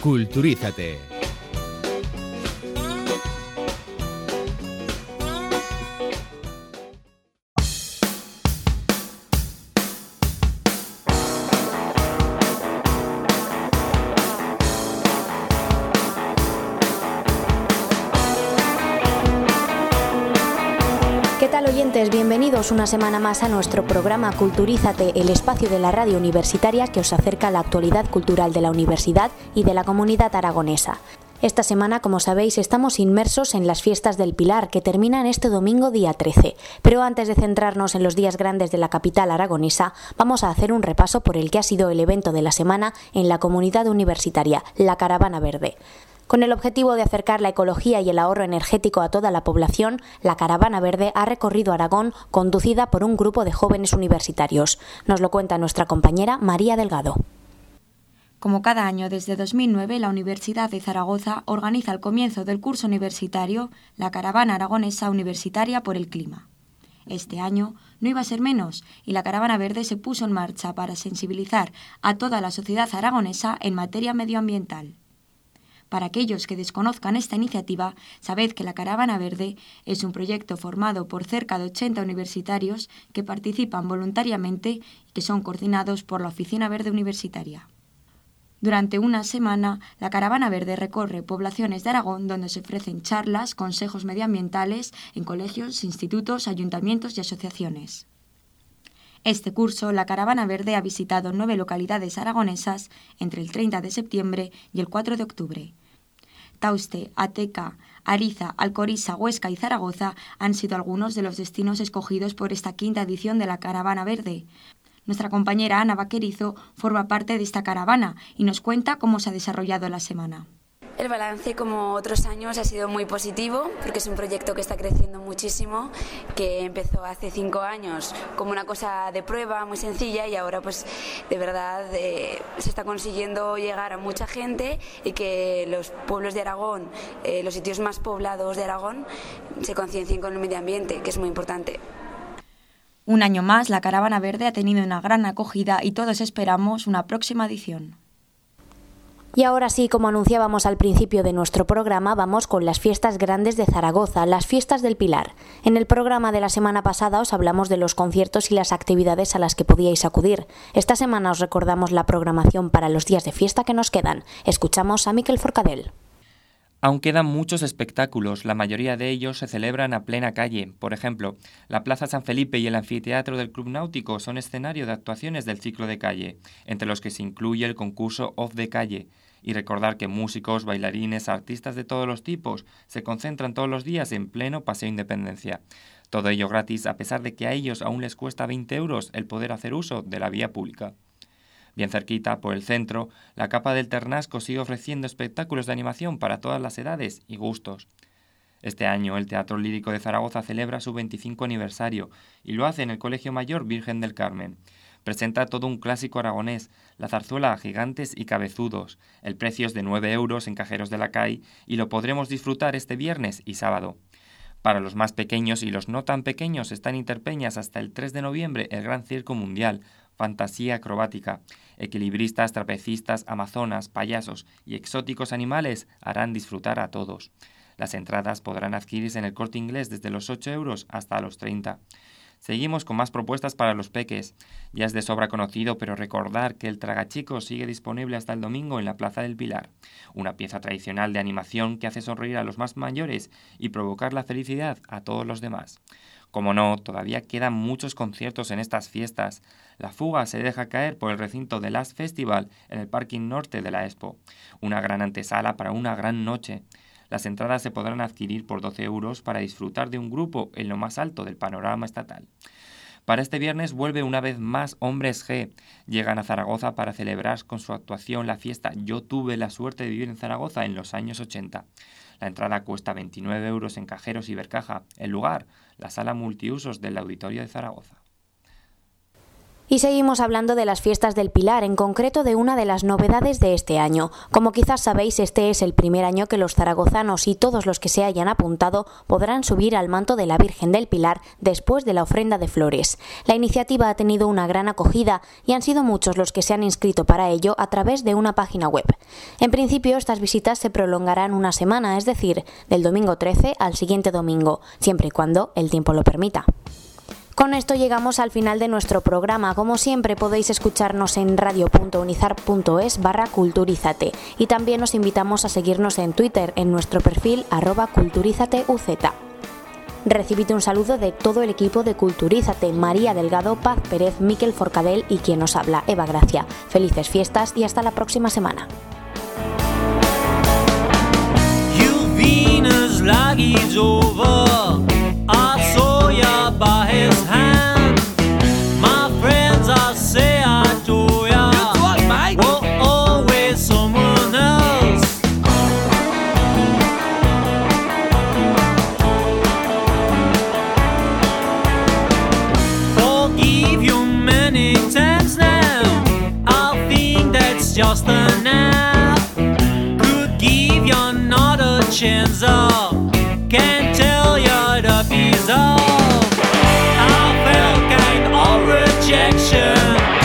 Culturízate. ¿Qué tal, oyentes? Bienvenidos una semana más a nuestro programa Culturízate, el espacio de la radio universitaria que os acerca a la actualidad cultural de la universidad y de la comunidad aragonesa. Esta semana, como sabéis, estamos inmersos en las fiestas del Pilar, que terminan este domingo día 13. Pero antes de centrarnos en los días grandes de la capital aragonesa, vamos a hacer un repaso por el que ha sido el evento de la semana en la comunidad universitaria, la Caravana Verde. Con el objetivo de acercar la ecología y el ahorro energético a toda la población, la Caravana Verde ha recorrido Aragón conducida por un grupo de jóvenes universitarios. Nos lo cuenta nuestra compañera María Delgado. Como cada año desde 2009, la Universidad de Zaragoza organiza al comienzo del curso universitario la Caravana Aragonesa Universitaria por el Clima. Este año no iba a ser menos y la Caravana Verde se puso en marcha para sensibilizar a toda la sociedad aragonesa en materia medioambiental. Para aquellos que desconozcan esta iniciativa, sabed que la Caravana Verde es un proyecto formado por cerca de 80 universitarios que participan voluntariamente y que son coordinados por la Oficina Verde Universitaria. Durante una semana, la Caravana Verde recorre poblaciones de Aragón donde se ofrecen charlas, consejos medioambientales en colegios, institutos, ayuntamientos y asociaciones. Este curso, la Caravana Verde ha visitado 9 localidades aragonesas entre el 30 de septiembre y el 4 de octubre. Tauste, Ateca, Ariza, Alcoriza, Huesca y Zaragoza han sido algunos de los destinos escogidos por esta quinta edición de la Caravana Verde. Nuestra compañera Ana Vaquerizo forma parte de esta caravana y nos cuenta cómo se ha desarrollado la semana. El balance, como otros años, ha sido muy positivo porque es un proyecto que está creciendo muchísimo, que empezó hace 5 años como una cosa de prueba muy sencilla y ahora pues de verdad se está consiguiendo llegar a mucha gente y que los pueblos de Aragón, los sitios más poblados de Aragón, se conciencien con el medio ambiente, que es muy importante. Un año más, la Caravana Verde ha tenido una gran acogida y todos esperamos una próxima edición. Y ahora sí, como anunciábamos al principio de nuestro programa, vamos con las fiestas grandes de Zaragoza, las fiestas del Pilar. En el programa de la semana pasada os hablamos de los conciertos y las actividades a las que podíais acudir. Esta semana os recordamos la programación para los días de fiesta que nos quedan. Escuchamos a Miquel Forcadell. Aún quedan muchos espectáculos, la mayoría de ellos se celebran a plena calle. Por ejemplo, la Plaza San Felipe y el anfiteatro del Club Náutico son escenario de actuaciones del ciclo de calle, entre los que se incluye el concurso Off de Calle. Y recordar que músicos, bailarines, artistas de todos los tipos se concentran todos los días en pleno Paseo Independencia. Todo ello gratis, a pesar de que a ellos aún les cuesta 20 euros el poder hacer uso de la vía pública. Bien cerquita, por el centro, la Capa del Ternasco sigue ofreciendo espectáculos de animación para todas las edades y gustos. Este año, el Teatro Lírico de Zaragoza celebra su 25 aniversario y lo hace en el Colegio Mayor Virgen del Carmen. Presenta todo un clásico aragonés, la zarzuela Gigantes y Cabezudos. El precio es de 9 euros en cajeros de la CAI y lo podremos disfrutar este viernes y sábado. Para los más pequeños y los no tan pequeños está en Interpeñas hasta el 3 de noviembre el Gran Circo Mundial, fantasía acrobática. Equilibristas, trapecistas, amazonas, payasos y exóticos animales harán disfrutar a todos. Las entradas podrán adquirirse en el Corte Inglés desde los 8 euros hasta los 30. Seguimos con más propuestas para los peques. Ya es de sobra conocido, pero recordar que el Tragachicos sigue disponible hasta el domingo en la Plaza del Pilar. Una pieza tradicional de animación que hace sonreír a los más mayores y provocar la felicidad a todos los demás. Como no, todavía quedan muchos conciertos en estas fiestas. La Fuga se deja caer por el recinto de Last Festival en el parking norte de la Expo. Una gran antesala para una gran noche. Las entradas se podrán adquirir por 12 euros para disfrutar de un grupo en lo más alto del panorama estatal. Para este viernes vuelve una vez más Hombres G. Llegan a Zaragoza para celebrar con su actuación la fiesta Yo tuve la suerte de vivir en Zaragoza en los años 80. La entrada cuesta 29 euros en cajeros y Ibercaja. El lugar, la sala multiusos del Auditorio de Zaragoza. Y seguimos hablando de las fiestas del Pilar, en concreto de una de las novedades de este año. Como quizás sabéis, este es el primer año que los zaragozanos y todos los que se hayan apuntado podrán subir al manto de la Virgen del Pilar después de la ofrenda de flores. La iniciativa ha tenido una gran acogida y han sido muchos los que se han inscrito para ello a través de una página web. En principio, estas visitas se prolongarán una semana, es decir, del domingo 13 al siguiente domingo, siempre y cuando el tiempo lo permita. Con esto llegamos al final de nuestro programa. Como siempre podéis escucharnos en radio.unizar.es/culturízate y también os invitamos a seguirnos en Twitter en nuestro perfil @culturízateuz. Recibid un saludo de todo el equipo de Culturízate, María Delgado, Paz Pérez, Miquel Forcadell y quien os habla, Eva Gracia. Felices fiestas y hasta la próxima semana. By his hand, my friends, I say I adore ya. Good luck, mate. Well, always someone else. Forgive you many times now. I think that's just enough. Could give you another chance. Can't tell you the piece of rejection.